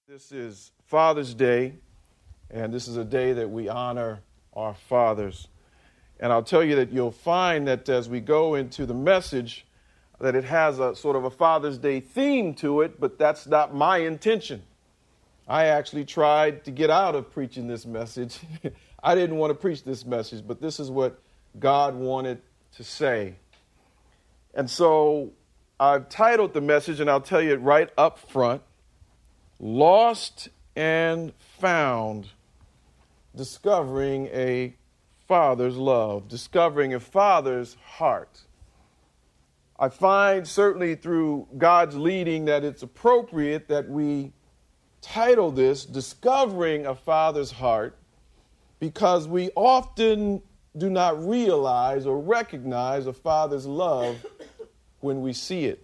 This is Father's Day, and this is a day that we honor our fathers. And I'll tell you that you'll find that as we go into the message, that it has a sort of a Father's Day theme to it, but that's not my intention. I actually tried to get out of preaching this message. I didn't want to preach this message, but this is what God wanted to say. And so I've titled the message, and I'll tell you it right up front, Lost and Found, Discovering a Father's Love, Discovering a Father's Heart. I find certainly through God's leading that it's appropriate that we title this Discovering a Father's Heart, because we often do not realize or recognize a father's love when we see it.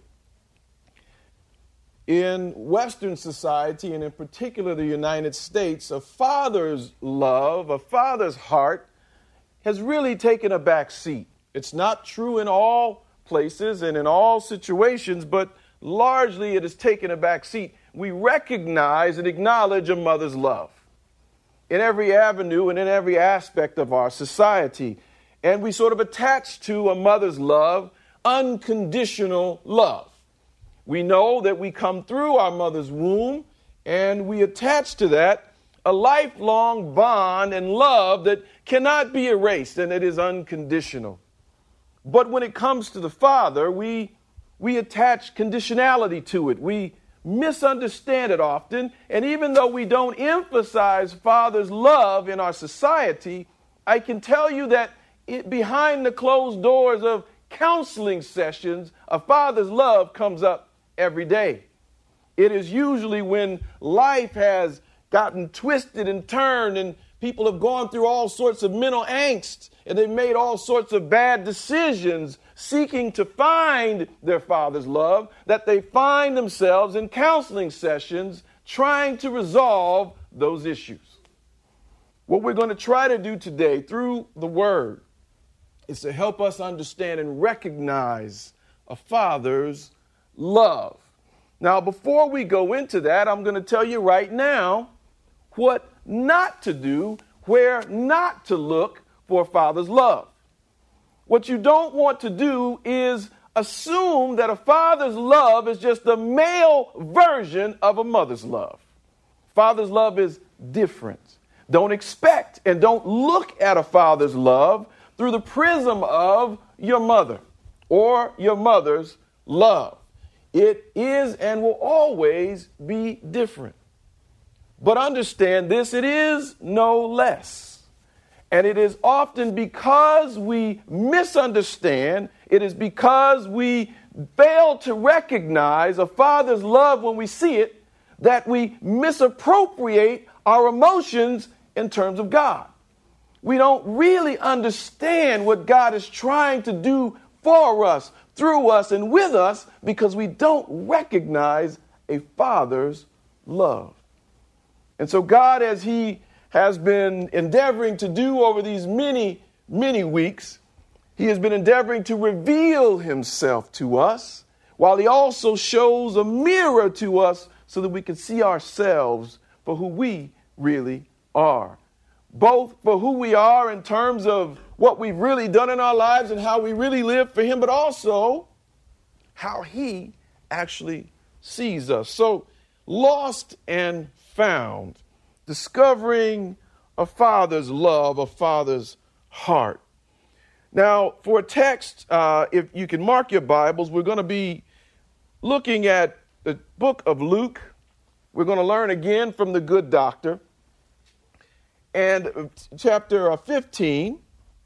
In Western society, and in particular the United States, a father's love, a father's heart, has really taken a back seat. It's not true in all places and in all situations, but largely it has taken a back seat. We recognize and acknowledge a mother's love in every avenue and in every aspect of our society. And we sort of attach to a mother's love unconditional love. We know that we come through our mother's womb, and we attach to that a lifelong bond and love that cannot be erased, and it is unconditional. But when it comes to the Father, we attach conditionality to it. We misunderstand it often, and even though we don't emphasize Father's love in our society, I can tell you that behind the closed doors of counseling sessions, a father's love comes up every day. It is usually when life has gotten twisted and turned and people have gone through all sorts of mental angst and they've made all sorts of bad decisions seeking to find their father's love, that they find themselves in counseling sessions trying to resolve those issues. What we're going to try to do today through the Word is to help us understand and recognize a father's love. Now, before we go into that, I'm going to tell you right now what not to do, where not to look for a father's love. What you don't want to do is assume that a father's love is just a male version of a mother's love. Father's love is different. Don't expect and don't look at a father's love through the prism of your mother or your mother's love. It is and will always be different. But understand this, it is no less. And it is often because we misunderstand, it is because we fail to recognize a father's love when we see it, that we misappropriate our emotions in terms of God. We don't really understand what God is trying to do for us, through us, and with us because we don't recognize a father's love. And so God, as he has been endeavoring to do over these many, many weeks, he has been endeavoring to reveal himself to us, while he also shows a mirror to us so that we can see ourselves for who we really are. Both for who we are in terms of what we've really done in our lives and how we really live for him, but also how he actually sees us. So, lost and found, discovering a father's love, a father's heart. Now, for a text, if you can mark your Bibles, we're going to be looking at the book of Luke. We're going to learn again from the good doctor. And chapter 15,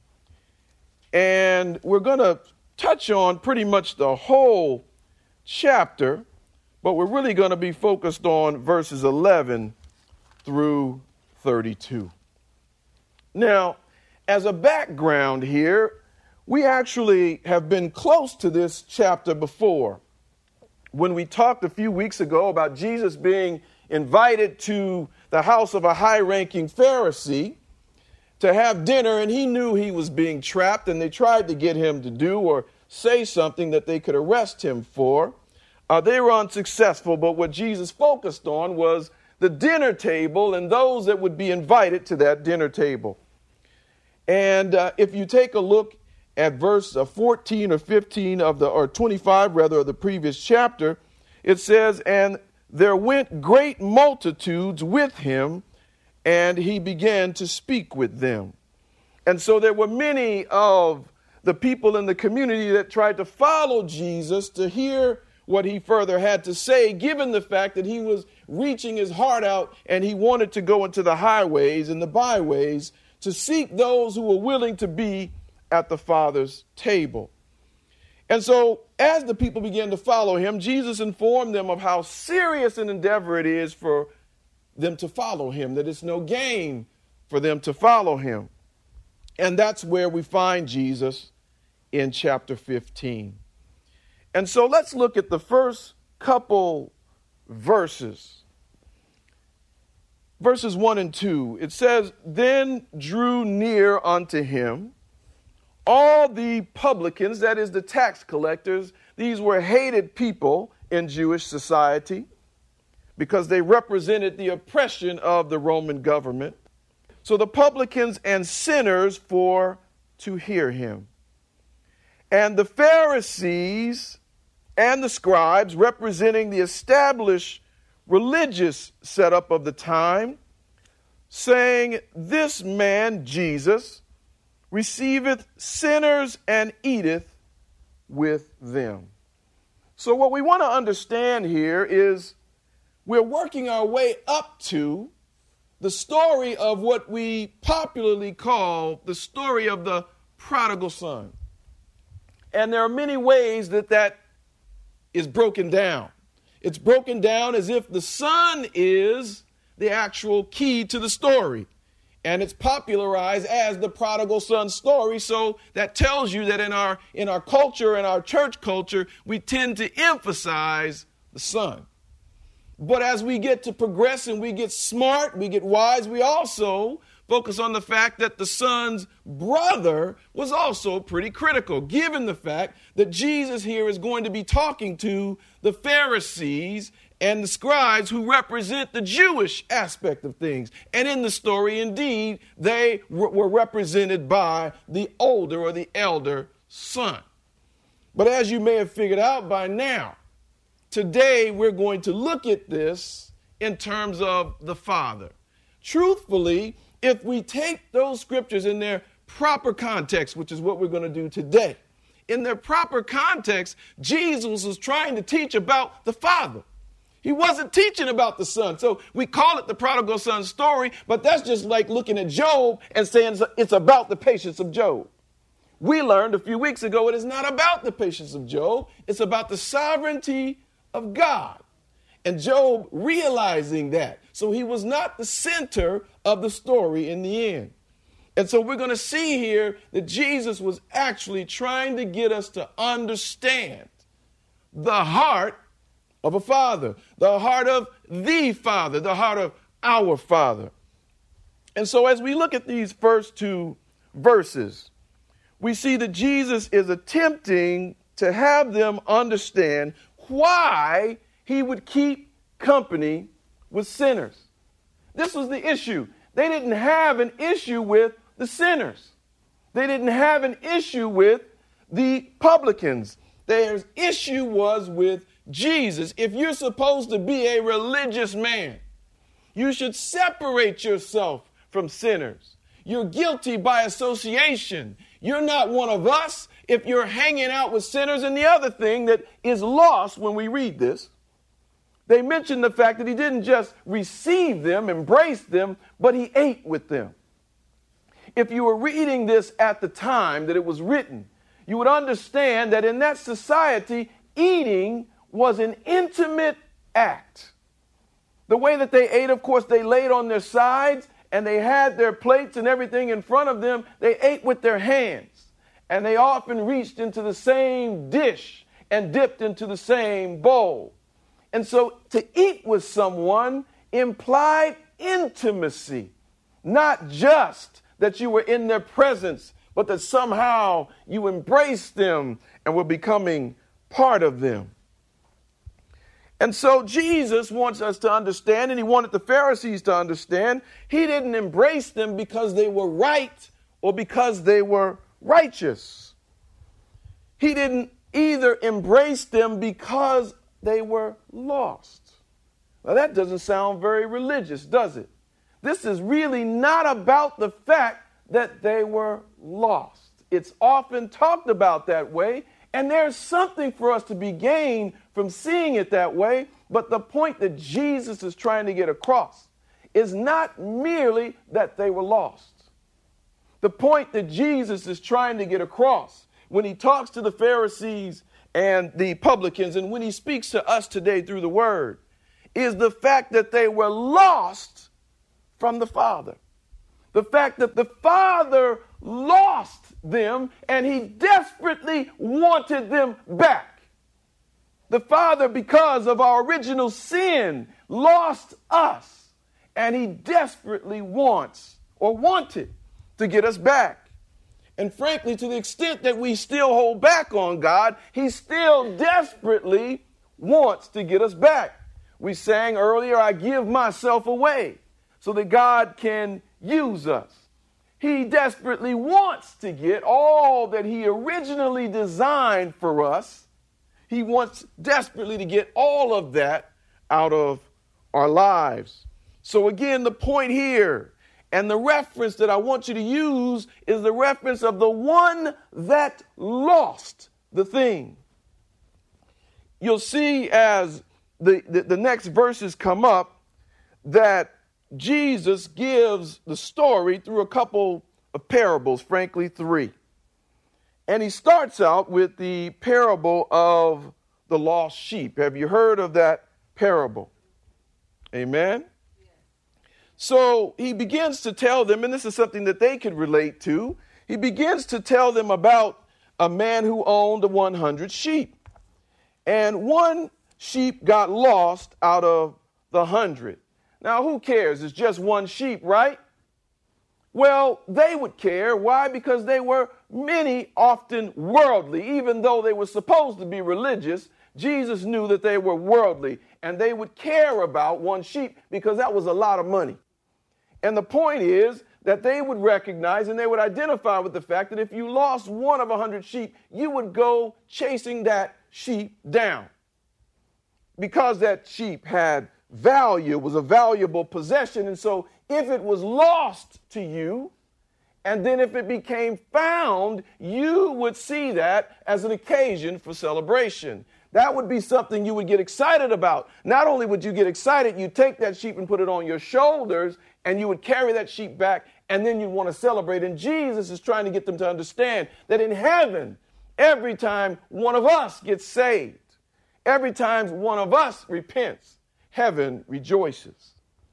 and we're going to touch on pretty much the whole chapter, but we're really going to be focused on verses 11 through 32. Now, as a background here, we actually have been close to this chapter before. When we talked a few weeks ago about Jesus being invited to the house of a high-ranking Pharisee to have dinner, and he knew he was being trapped, and they tried to get him to do or say something that they could arrest him for. They were unsuccessful, but what Jesus focused on was the dinner table and those that would be invited to that dinner table. And if you take a look at verse 14 or 15 or 25 rather, of the previous chapter, it says, "And there went great multitudes with him, and he began to speak with them." And so there were many of the people in the community that tried to follow Jesus to hear what he further had to say, given the fact that he was reaching his heart out and he wanted to go into the highways and the byways to seek those who were willing to be at the Father's table. And so as the people began to follow him, Jesus informed them of how serious an endeavor it is for them to follow him, that it's no game for them to follow him. And that's where we find Jesus in chapter 15. And so let's look at the first couple verses. Verses 1 and 2. It says, "Then drew near unto him all the publicans," that is the tax collectors. These were hated people in Jewish society because they represented the oppression of the Roman government. So the publicans and sinners for to hear him. And the Pharisees and the scribes, representing the established religious setup of the time, saying, "This man, Jesus, receiveth sinners and eateth with them." So what we want to understand here is we're working our way up to the story of what we popularly call the story of the prodigal son. And there are many ways that that is broken down. It's broken down as if the son is the actual key to the story. And it's popularized as the prodigal son story. So that tells you that in our culture, in our church culture, we tend to emphasize the son. But as we get to progress and we get smart, we get wise, we also focus on the fact that the son's brother was also pretty critical, given the fact that Jesus here is going to be talking to the Pharisees and the scribes who represent the Jewish aspect of things. And in the story, indeed, they were represented by the older or the elder son. But as you may have figured out by now, today we're going to look at this in terms of the Father. Truthfully, if we take those scriptures in their proper context, which is what we're going to do today, in their proper context, Jesus was trying to teach about the Father. He wasn't teaching about the son. So we call it the prodigal son story, but that's just like looking at Job and saying it's about the patience of Job. We learned a few weeks ago it is not about the patience of Job. It's about the sovereignty of God. And Job realizing that. So he was not the center of the story in the end. And so we're going to see here that Jesus was actually trying to get us to understand the heart of a father, the heart of the Father, the heart of our Father. And so as we look at these first two verses, we see that Jesus is attempting to have them understand why he would keep company with sinners. This was the issue. They didn't have an issue with the sinners. They didn't have an issue with the publicans. Their issue was with Jesus. If you're supposed to be a religious man, you should separate yourself from sinners. You're guilty by association. You're not one of us if you're hanging out with sinners. And the other thing that is lost when we read this, they mention the fact that he didn't just receive them, embrace them, but he ate with them. If you were reading this at the time that it was written, you would understand that in that society, eating was an intimate act. The way that they ate, of course, they laid on their sides and they had their plates and everything in front of them. They ate with their hands, and they often reached into the same dish and dipped into the same bowl. And so to eat with someone implied intimacy, not just that you were in their presence, but that somehow you embraced them and were becoming part of them. And so Jesus wants us to understand, and he wanted the Pharisees to understand, he didn't embrace them because they were right or because they were righteous. He didn't either embrace them because they were lost. Now that doesn't sound very religious, does it? This is really not about the fact that they were lost. It's often talked about that way, and there's something for us to be gained from seeing it that way, but the point that Jesus is trying to get across is not merely that they were lost. The point that Jesus is trying to get across when he talks to the Pharisees and the publicans, and when he speaks to us today through the word, is the fact that they were lost from the Father. The fact that the Father lost them and he desperately wanted them back. The Father, because of our original sin, lost us, and he desperately wanted to get us back. And frankly, to the extent that we still hold back on God, he still desperately wants to get us back. We sang earlier, I give myself away so that God can use us. He desperately wants to get all that he originally designed for us. He wants desperately to get all of that out of our lives. So again, the point here and the reference that I want you to use is the reference of the one that lost the thing. You'll see as the next verses come up that Jesus gives the story through a couple of parables, frankly, 3. And he starts out with the parable of the lost sheep. Have you heard of that parable? Amen? So he begins to tell them, and this is something that they could relate to, he begins to tell them about a man who owned 100 sheep. And one sheep got lost out of the 100. Now, who cares? It's just one sheep, right? Well, they would care. Why? Because they were many, often worldly. Even though they were supposed to be religious, Jesus knew that they were worldly, and they would care about one sheep because that was a lot of money. And the point is that they would recognize and they would identify with the fact that if you lost one of 100 sheep, you would go chasing that sheep down. Because that sheep had value, was a valuable possession. And so if it was lost to you, and then if it became found, you would see that as an occasion for celebration. That would be something you would get excited about. Not only would you get excited, you'd take that sheep and put it on your shoulders, and you would carry that sheep back, and then you'd want to celebrate. And Jesus is trying to get them to understand that in heaven, every time one of us gets saved, every time one of us repents, heaven rejoices.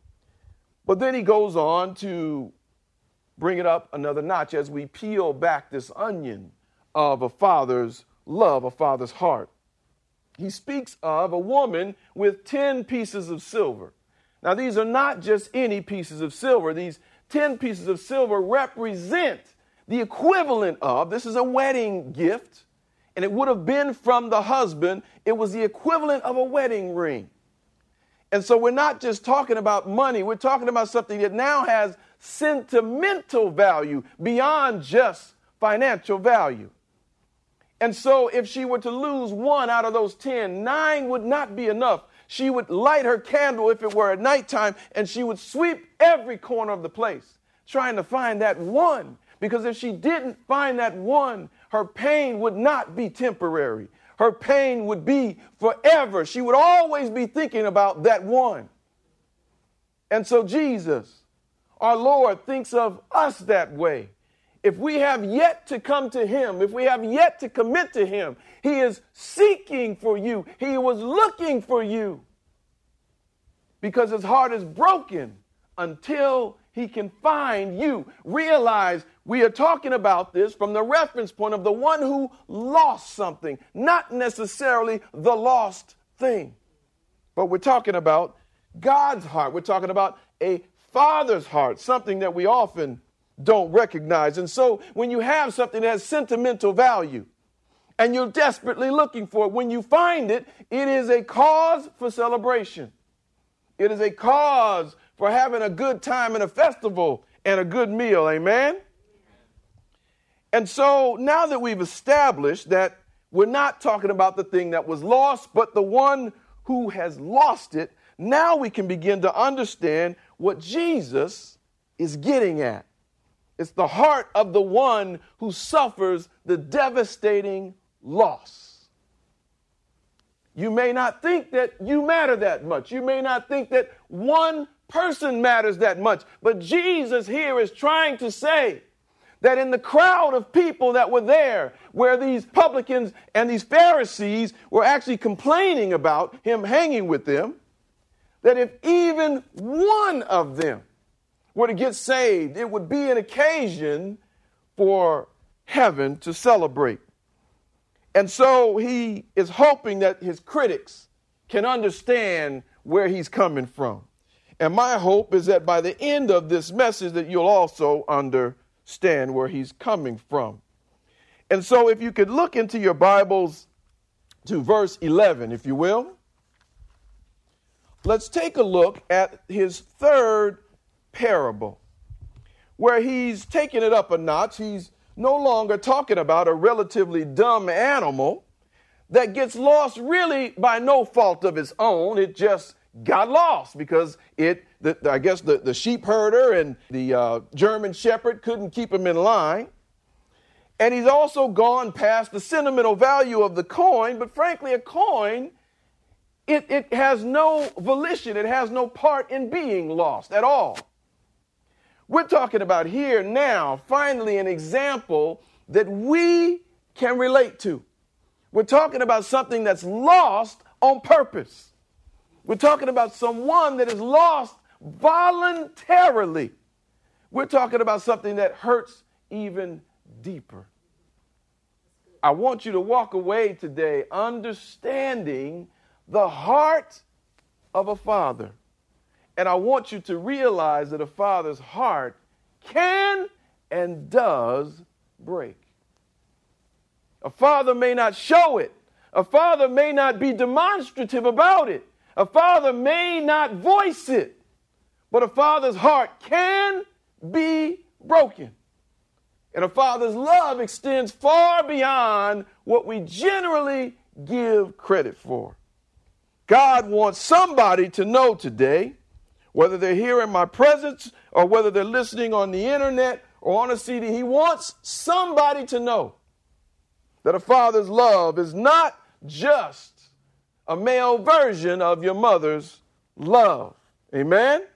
But then he goes on to bring it up another notch as we peel back this onion of a father's love, a father's heart. He speaks of a woman with 10 pieces of silver. Now, these are not just any pieces of silver. These 10 pieces of silver represent the equivalent of, this is a wedding gift, and it would have been from the husband. It was the equivalent of a wedding ring. And so we're not just talking about money. We're talking about something that now has sentimental value beyond just financial value. And so if she were to lose one out of those 10, 9 would not be enough. She would light her candle if it were at nighttime, and she would sweep every corner of the place trying to find that one. Because if she didn't find that one, her pain would not be temporary. Her pain would be forever. She would always be thinking about that one. And so Jesus, our Lord, thinks of us that way. If we have yet to come to him, if we have yet to commit to him, he is seeking for you. He was looking for you because his heart is broken until he can find you. Realize we are talking about this from the reference point of the one who lost something, not necessarily the lost thing. But we're talking about God's heart. We're talking about a father's heart, something that we often don't recognize. And so when you have something that has sentimental value, and you're desperately looking for it. When you find it, it is a cause for celebration. It is a cause for having a good time and a festival and a good meal. Amen? And so now that we've established that we're not talking about the thing that was lost, but the one who has lost it, now we can begin to understand what Jesus is getting at. It's the heart of the one who suffers the devastating loss. You may not think that you matter that much. You may not think that one person matters that much. But Jesus here is trying to say that in the crowd of people that were there, where these publicans and these Pharisees were actually complaining about him hanging with them, that if even one of them were to get saved, it would be an occasion for heaven to celebrate. And so he is hoping that his critics can understand where he's coming from. And my hope is that by the end of this message that you'll also understand where he's coming from. And so if you could look into your Bibles to verse 11, if you will. Let's take a look at his third parable, where he's taking it up a notch. He's no longer talking about a relatively dumb animal that gets lost really by no fault of its own. It just got lost because the sheep herder and the German shepherd couldn't keep him in line. And he's also gone past the sentimental value of the coin, but frankly, a coin, it has no volition. It has no part in being lost at all. We're talking about here now, finally, an example that we can relate to. We're talking about something that's lost on purpose. We're talking about someone that is lost voluntarily. We're talking about something that hurts even deeper. I want you to walk away today understanding the heart of a father. And I want you to realize that a father's heart can and does break. A father may not show it. A father may not be demonstrative about it. A father may not voice it. But a father's heart can be broken. And a father's love extends far beyond what we generally give credit for. God wants somebody to know today, whether they're here in my presence or whether they're listening on the internet or on a CD, he wants somebody to know that a father's love is not just a male version of your mother's love. Amen?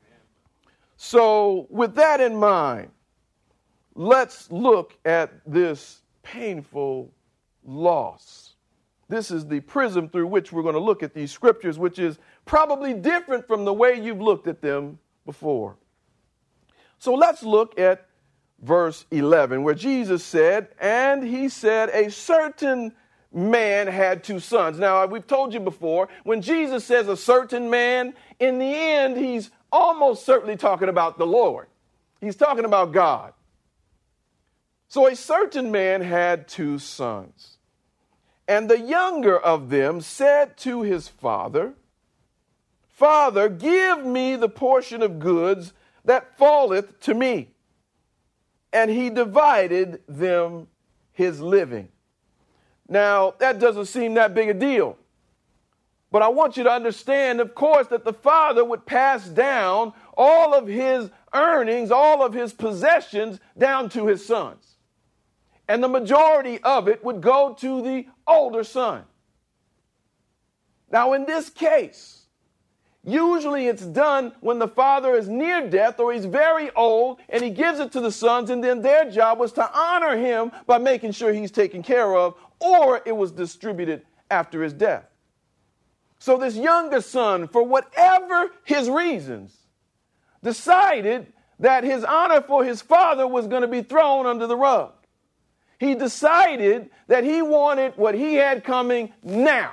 So with that in mind, let's look at this painful loss. This is the prism through which we're going to look at these scriptures, which is probably different from the way you've looked at them before. So let's look at verse 11, where Jesus said, and he said, a certain man had two sons. Now, we've told you before, when Jesus says a certain man, in the end, he's almost certainly talking about the Lord. He's talking about God. So a certain man had two sons. And the younger of them said to his father, Father, give me the portion of goods that falleth to me. And he divided them his living. Now, that doesn't seem that big a deal. But I want you to understand, of course, that the father would pass down all of his earnings, all of his possessions down to his sons. And the majority of it would go to the older son. Now, in this case, usually it's done when the father is near death or he's very old and he gives it to the sons, and then their job was to honor him by making sure he's taken care of, or it was distributed after his death. So this younger son, for whatever his reasons, decided that his honor for his father was going to be thrown under the rug. He decided that he wanted what he had coming now.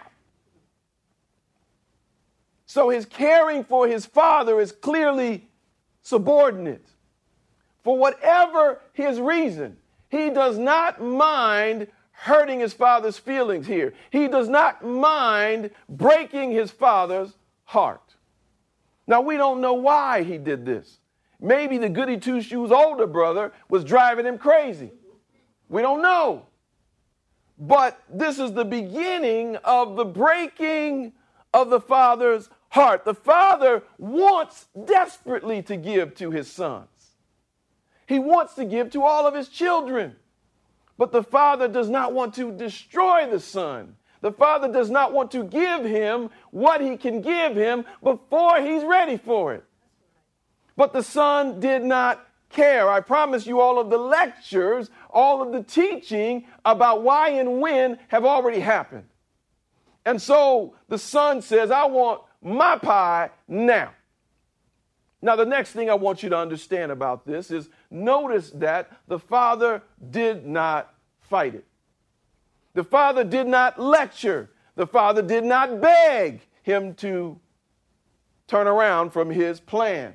So his caring for his father is clearly subordinate. For whatever his reason, he does not mind hurting his father's feelings here. He does not mind breaking his father's heart. Now, we don't know why he did this. Maybe the goody two-shoes older brother was driving him crazy. We don't know. But this is the beginning of the breaking of the father's heart. The father wants desperately to give to his sons. He wants to give to all of his children. But the father does not want to destroy the son. The father does not want to give him what he can give him before he's ready for it. But the son did not care. I promise you all of the lectures, all of the teaching about why and when have already happened. And so the son says, I want my pie now. Now, the next thing I want you to understand about this is notice that the father did not fight it. The father did not lecture. The father did not beg him to turn around from his plan.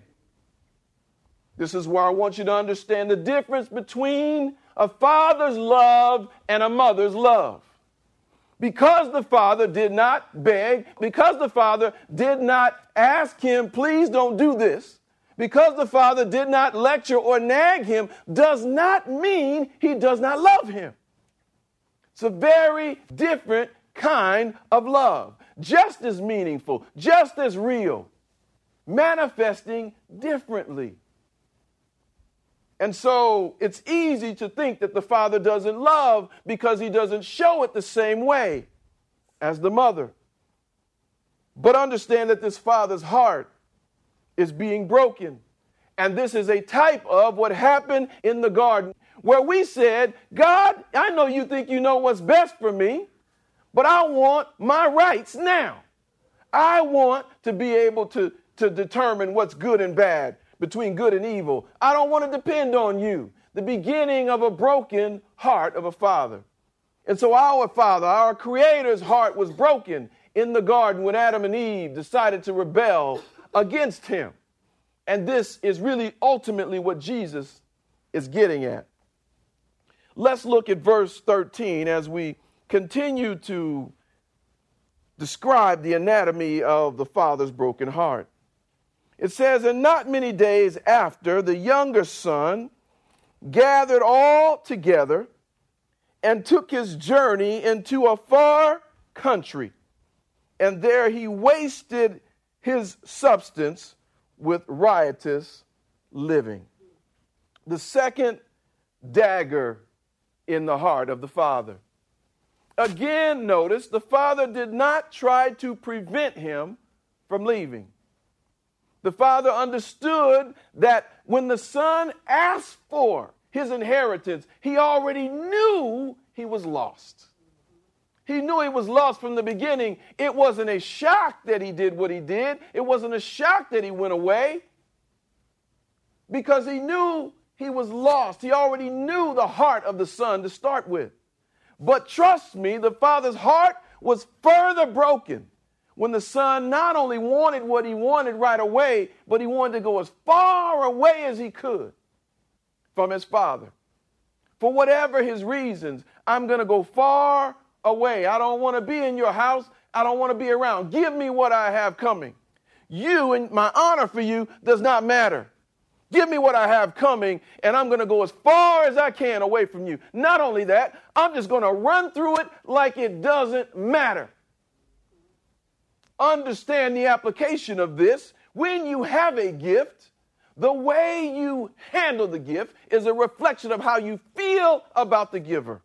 This is where I want you to understand the difference between a father's love and a mother's love. Because the father did not beg, because the father did not ask him, please don't do this, because the father did not lecture or nag him, does not mean he does not love him. It's a very different kind of love, just as meaningful, just as real, manifesting differently. And so it's easy to think that the father doesn't love because he doesn't show it the same way as the mother. But understand that this father's heart is being broken. And this is a type of what happened in the garden, where we said, God, I know you think you know what's best for me, but I want my rights now. I want to be able to determine what's good and bad, between good and evil. I don't want to depend on you. The beginning of a broken heart of a father. And so our father, our creator's heart was broken in the garden when Adam and Eve decided to rebel against him. And this is really ultimately what Jesus is getting at. Let's look at verse 13 as we continue to describe the anatomy of the father's broken heart. It says, and not many days after, the younger son gathered all together and took his journey into a far country. And there he wasted his substance with riotous living. The second dagger in the heart of the father. Again, notice the father did not try to prevent him from leaving. The father understood that when the son asked for his inheritance, he already knew he was lost. He knew he was lost from the beginning. It wasn't a shock that he did what he did. It wasn't a shock that he went away, because he knew he was lost. He already knew the heart of the son to start with. But trust me, the father's heart was further broken when the son not only wanted what he wanted right away, but he wanted to go as far away as he could from his father. For whatever his reasons, I'm going to go far away. I don't want to be in your house. I don't want to be around. Give me what I have coming. You and my honor for you does not matter. Give me what I have coming, and I'm going to go as far as I can away from you. Not only that, I'm just going to run through it like it doesn't matter. Understand the application of this. When you have a gift, the way you handle the gift is a reflection of how you feel about the giver.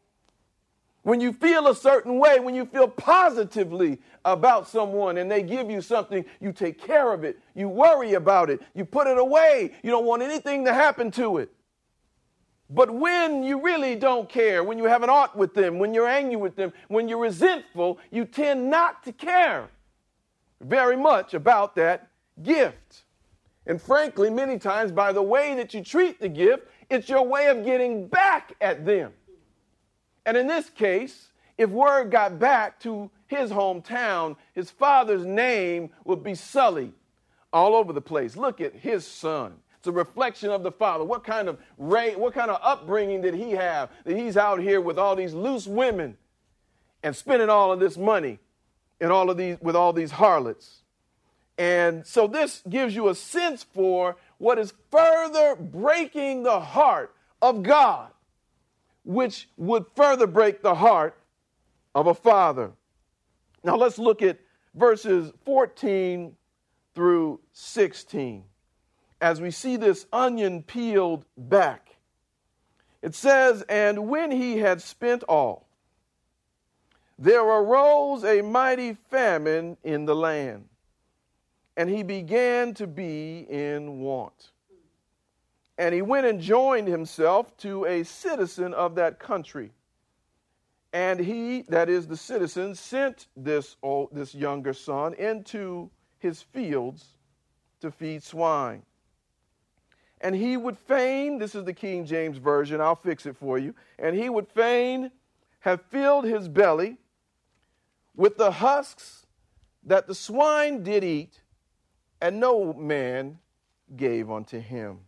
When you feel a certain way, when you feel positively about someone and they give you something, you take care of it. You worry about it. You put it away. You don't want anything to happen to it. But when you really don't care, when you have an ought with them, when you're angry with them, when you're resentful, you tend not to care very much about that gift. And frankly, many times by the way that you treat the gift, it's your way of getting back at them. And in this case, if word got back to his hometown, his father's name would be sullied all over the place. Look at his son. It's a reflection of the father. What kind of upbringing did he have that he's out here with all these loose women and spending all of this money and with all these harlots? And so this gives you a sense for what is further breaking the heart of God, which would further break the heart of a father. Now let's look at verses 14 through 16 as we see this onion peeled back. It says, "And when he had spent all, there arose a mighty famine in the land, and he began to be in want. And he went and joined himself to a citizen of that country. And he," that is the citizen, "sent this younger son into his fields to feed swine. And he would fain," this is the King James Version, I'll fix it for you, "and he would fain have filled his belly with the husks that the swine did eat, and no man gave unto him."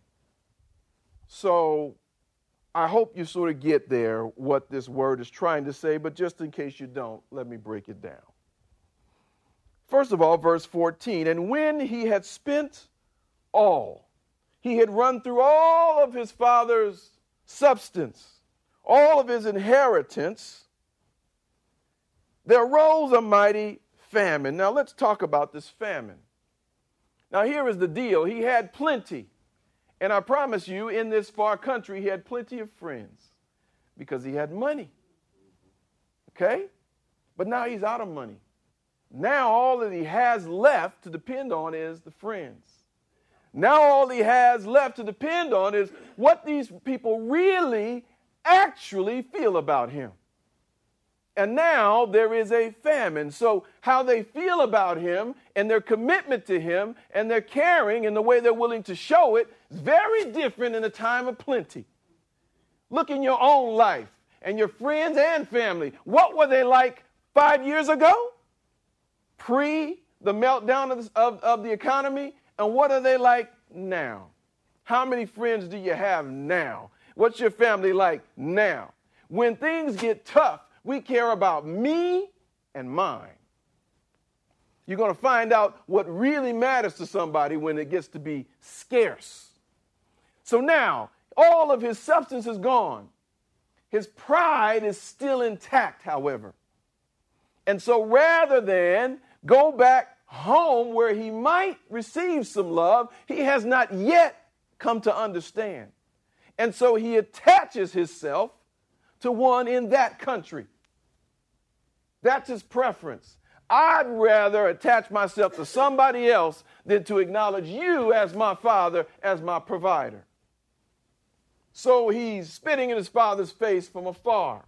So I hope you sort of get there what this word is trying to say, but just in case you don't, let me break it down. First of all, verse 14, "And when he had spent all," he had run through all of his father's substance, all of his inheritance, "there arose a mighty famine." Now let's talk about this famine. Now here is the deal. He had plenty. And I promise you, in this far country, he had plenty of friends because he had money. Okay? But now he's out of money. Now all that he has left to depend on is the friends. Now all he has left to depend on is what these people really, actually feel about him. And now there is a famine. So how they feel about him and their commitment to him and their caring and the way they're willing to show it is very different in a time of plenty. Look in your own life and your friends and family. What were they like 5 years ago? Pre the meltdown of the economy? And what are they like now? How many friends do you have now? What's your family like now? When things get tough, we care about me and mine. You're going to find out what really matters to somebody when it gets to be scarce. So now, all of his substance is gone. His pride is still intact, however. And so rather than go back home where he might receive some love, he has not yet come to understand. And so he attaches himself to one in that country. That's his preference. I'd rather attach myself to somebody else than to acknowledge you as my father, as my provider. So he's spitting in his father's face from afar.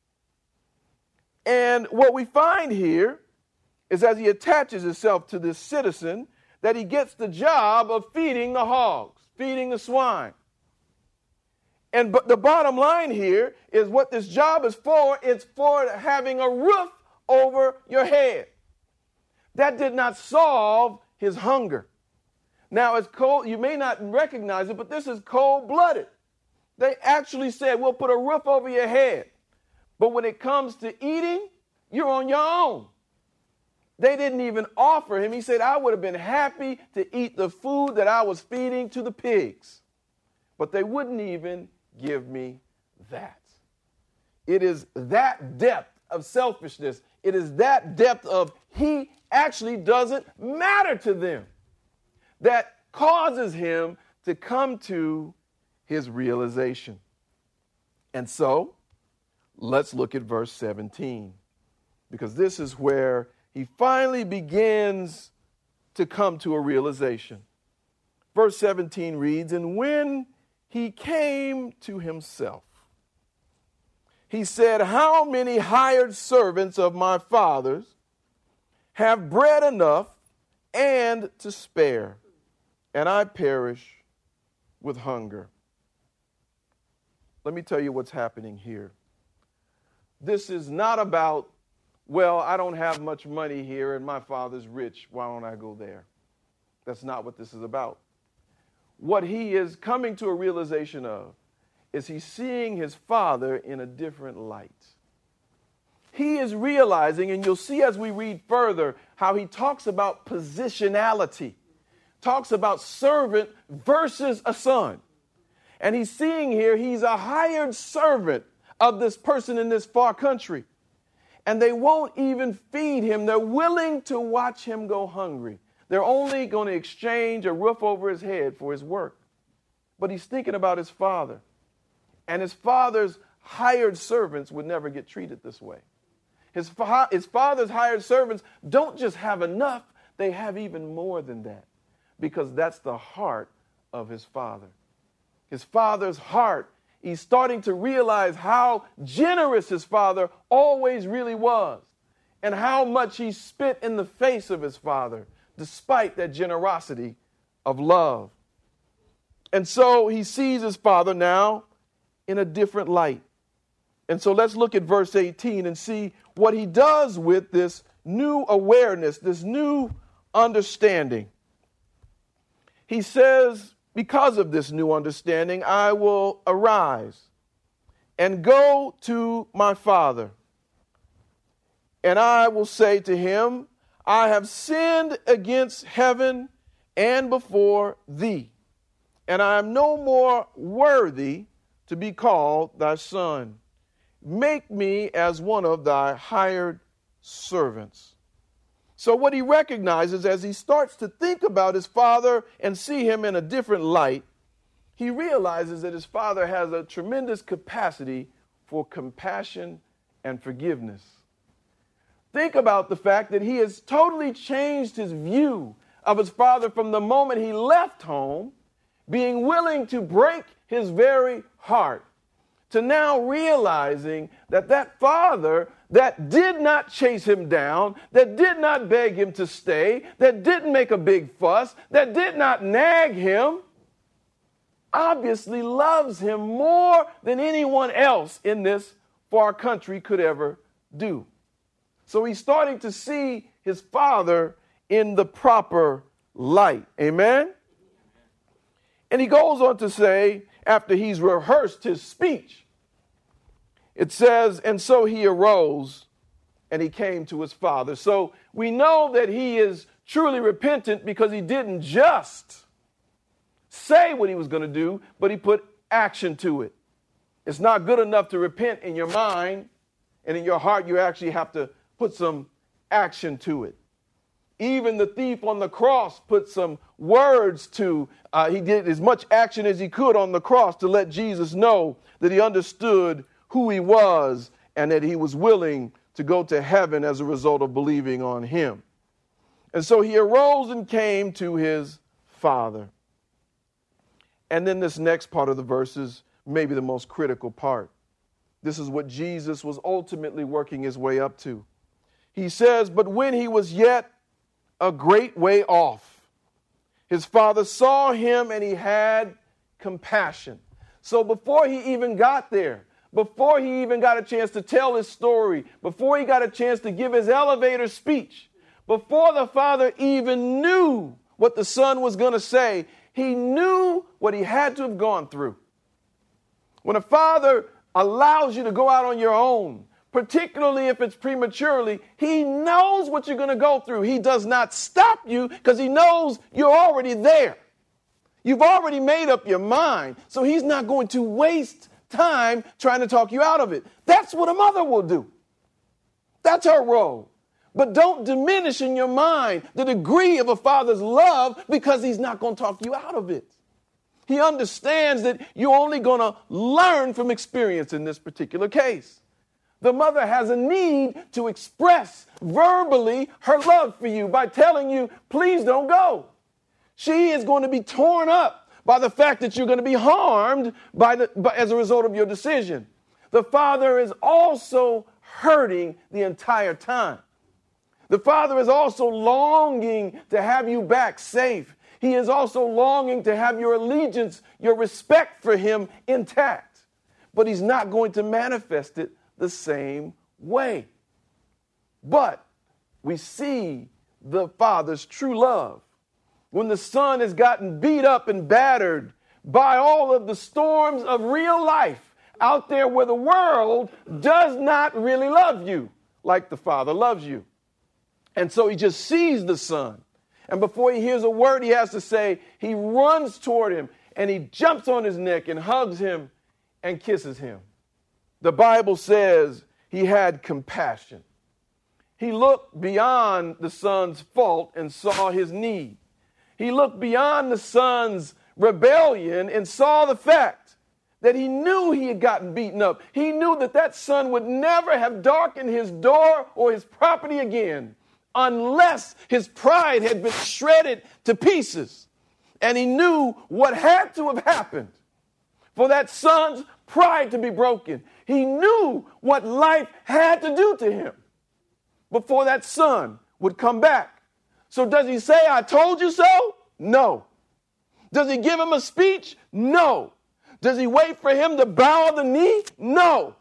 And what we find here is as he attaches himself to this citizen, that he gets the job of feeding the hogs, feeding the swine. But the bottom line here is what this job is for. It's for having a roof over your head. That did not solve his hunger. Now, it's cold. You may not recognize it, but this is cold-blooded. They actually said, we'll put a roof over your head. But when it comes to eating, you're on your own. They didn't even offer him. He said, I would have been happy to eat the food that I was feeding to the pigs. But they wouldn't even give me that. It is that depth of selfishness. It is that depth of he actually doesn't matter to them that causes him to come to his realization. And so, let's look at verse 17, because this is where he finally begins to come to a realization. Verse 17 reads, "And when he came to himself, he said, how many hired servants of my father's have bread enough and to spare, and I perish with hunger." Let me tell you what's happening here. This is not about, well, I don't have much money here and my father's rich. Why don't I go there? That's not what this is about. what he is coming to a realization of is he's seeing his father in a different light. He is realizing, and you'll see as we read further, how he talks about positionality, talks about servant versus a son. And he's seeing here he's a hired servant of this person in this far country. And they won't even feed him. They're willing to watch him go hungry. They're only going to exchange a roof over his head for his work. But he's thinking about his father. And his father's hired servants would never get treated this way. His father's hired servants don't just have enough, they have even more than that. Because that's the heart of his father. His father's heart, he's starting to realize how generous his father always really was. And how much he spit in the face of his father, despite that generosity of love. And so he sees his father now in a different light. And so let's look at verse 18 and see what he does with this new awareness, this new understanding. He says, because of this new understanding, I will arise and go to my father. And I will say to him, I have sinned against heaven and before thee, and I am no more worthy to be called thy son. Make me as one of thy hired servants. So what he recognizes as he starts to think about his father and see him in a different light, he realizes that his father has a tremendous capacity for compassion and forgiveness. Think about the fact that he has totally changed his view of his father from the moment he left home, being willing to break his very heart, to now realizing that that father that did not chase him down, that did not beg him to stay, that didn't make a big fuss, that did not nag him, obviously loves him more than anyone else in this far country could ever do. So he's starting to see his father in the proper light. Amen? And he goes on to say, after he's rehearsed his speech, it says, and so he arose and he came to his father. So we know that he is truly repentant because he didn't just say what he was going to do, but he put action to it. It's not good enough to repent in your mind, and in your heart you actually have to put some action to it. Even the thief on the cross put some words to, he did as much action as he could on the cross to let Jesus know that he understood who he was and that he was willing to go to heaven as a result of believing on him. And so he arose and came to his father. And then this next part of the verse is maybe the most critical part. This is what Jesus was ultimately working his way up to. He says, but when he was yet a great way off, his father saw him and he had compassion. So before he even got there, before he even got a chance to tell his story, before he got a chance to give his elevator speech, before the father even knew what the son was going to say, he knew what he had to have gone through. When a father allows you to go out on your own, particularly if it's prematurely, he knows what you're going to go through. He does not stop you because he knows you're already there. You've already made up your mind, so he's not going to waste time trying to talk you out of it. That's what a mother will do. That's her role. But don't diminish in your mind the degree of a father's love because he's not going to talk you out of it. He understands that you're only going to learn from experience in this particular case. The mother has a need to express verbally her love for you by telling you, please don't go. She is going to be torn up by the fact that you're going to be harmed as a result of your decision. The father is also hurting the entire time. The father is also longing to have you back safe. He is also longing to have your allegiance, your respect for him intact. But he's not going to manifest it the same way. But we see the father's true love when the son has gotten beat up and battered by all of the storms of real life out there where the world does not really love you like the Father loves you. And so he just sees the son. And before he hears a word he has to say, he runs toward him and he jumps on his neck and hugs him and kisses him. The Bible says he had compassion. He looked beyond the son's fault and saw his need. He looked beyond the son's rebellion and saw the fact that he knew he had gotten beaten up. He knew that that son would never have darkened his door or his property again unless his pride had been shredded to pieces. And he knew what had to have happened for that son's pride to be broken. He knew what life had to do to him before that son would come back. So does he say, I told you so? No. Does he give him a speech? No. Does he wait for him to bow the knee? No.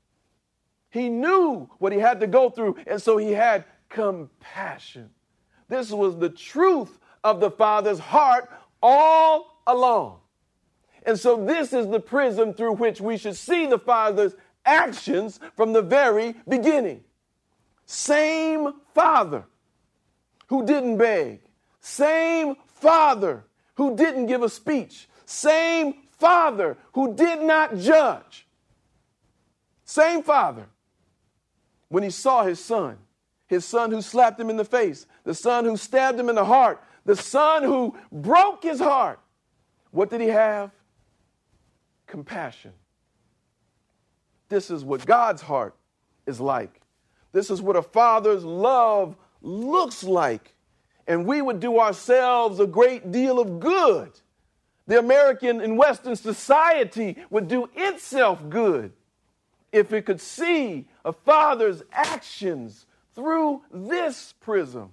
He knew what he had to go through, and so he had compassion. This was the truth of the Father's heart all along. And so this is the prism through which we should see the Father's actions from the very beginning. Same Father who didn't beg. Same Father who didn't give a speech. Same Father who did not judge. Same Father. When he saw his son who slapped him in the face, the son who stabbed him in the heart, the son who broke his heart, what did he have? Compassion. This is what God's heart is like. This is what a father's love looks like. And we would do ourselves a great deal of good. The American and Western society would do itself good if it could see a father's actions through this prism.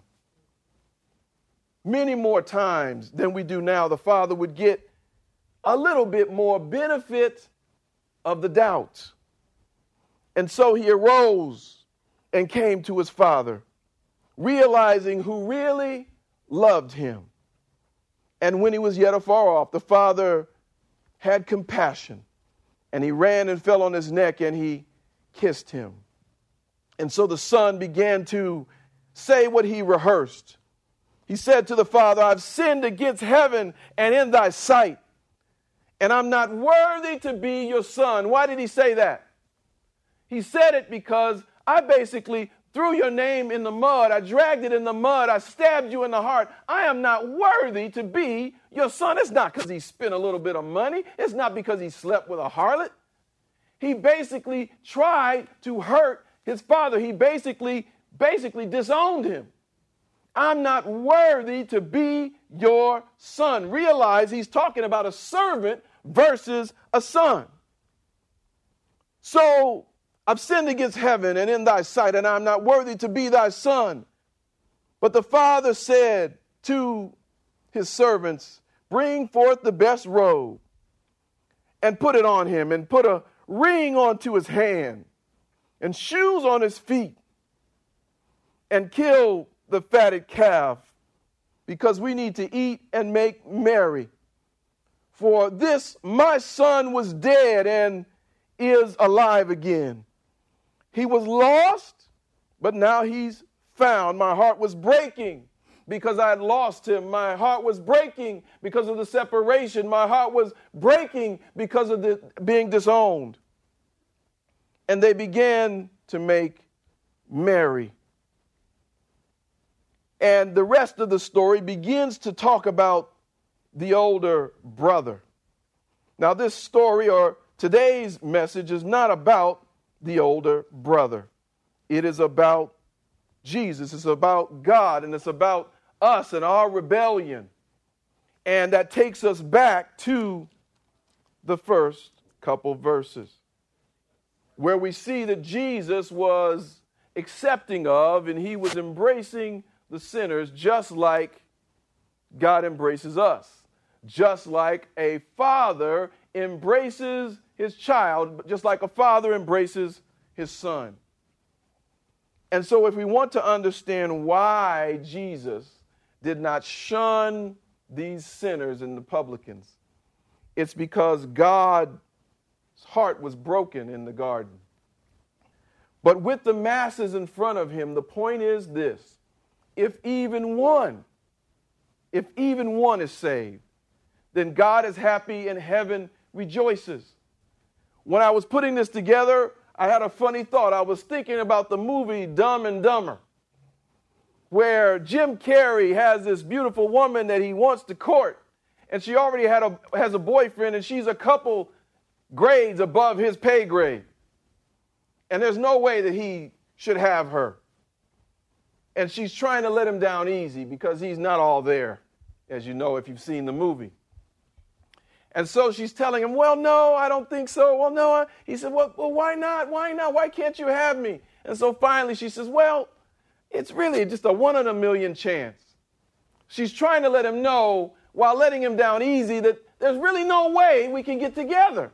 Many more times than we do now, the father would get a little bit more benefit of the doubt. And so he arose and came to his father, realizing who really loved him. And when he was yet afar off, the father had compassion, and he ran and fell on his neck, and he kissed him. And so the son began to say what he rehearsed. He said to the father, I've sinned against heaven and in thy sight, and I'm not worthy to be your son. Why did he say that? He said it because I basically threw your name in the mud. I dragged it in the mud. I stabbed you in the heart. I am not worthy to be your son. It's not because he spent a little bit of money. It's not because he slept with a harlot. He basically tried to hurt his father. He basically disowned him. I'm not worthy to be your son. Realize he's talking about a servant versus a son. So I've sinned against heaven and in thy sight, and I'm not worthy to be thy son. But the father said to his servants, bring forth the best robe and put it on him, and put a ring onto his hand and shoes on his feet, and kill the fatted calf, because we need to eat and make merry. For this my son was dead and is alive again. He was lost, but now he's found. My heart was breaking because I had lost him. My heart was breaking because of the separation. My heart was breaking because of the being disowned. And they began to make merry. And the rest of the story begins to talk about the older brother. Now, this story, or today's message, is not about the older brother. It is about Jesus. It's about God, and it's about us and our rebellion. And that takes us back to the first couple verses, where we see that Jesus was accepting of and he was embracing the sinners just like God embraces us, just like a father embraces his child, just like a father embraces his son. And so if we want to understand why Jesus did not shun these sinners and the publicans. It's because God's heart was broken in the garden. But with the masses in front of him, the point is this: if even one is saved, then God is happy and heaven rejoices. When I was putting this together, I had a funny thought. I was thinking about the movie Dumb and Dumber, where Jim Carrey has this beautiful woman that he wants to court, and she already has a boyfriend, and she's a couple grades above his pay grade. And there's no way that he should have her. And she's trying to let him down easy because he's not all there, as you know if you've seen the movie. And so she's telling him, well, no, I don't think so. Well, no. He said, well, why not? Why not? Why can't you have me? And so finally she says, well, it's really just a 1 in a million chance. She's trying to let him know, while letting him down easy, that there's really no way we can get together.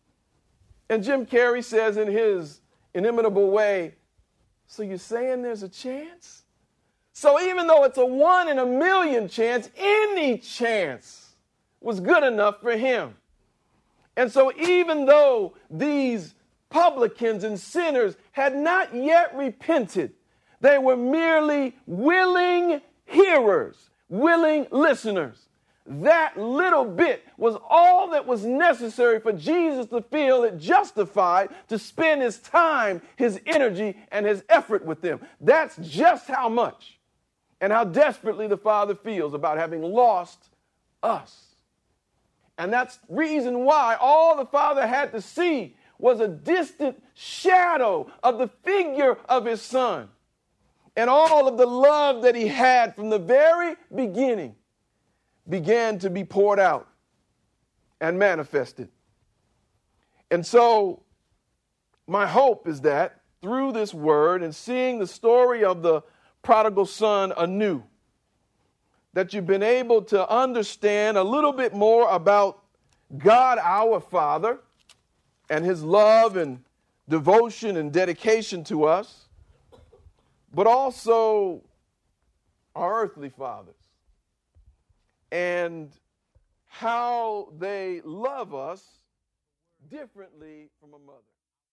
And Jim Carrey says in his inimitable way, so you're saying there's a chance? So even though it's a 1 in a million chance, any chance was good enough for him. And so even though these publicans and sinners had not yet repented, they were merely willing hearers, willing listeners. That little bit was all that was necessary for Jesus to feel it justified to spend his time, his energy, and his effort with them. That's just how much and how desperately the Father feels about having lost us. And that's the reason why all the Father had to see was a distant shadow of the figure of his Son. And all of the love that he had from the very beginning began to be poured out and manifested. And so my hope is that through this word and seeing the story of the prodigal son anew, that you've been able to understand a little bit more about God our Father and his love and devotion and dedication to us, but also our earthly fathers and how they love us differently from a mother.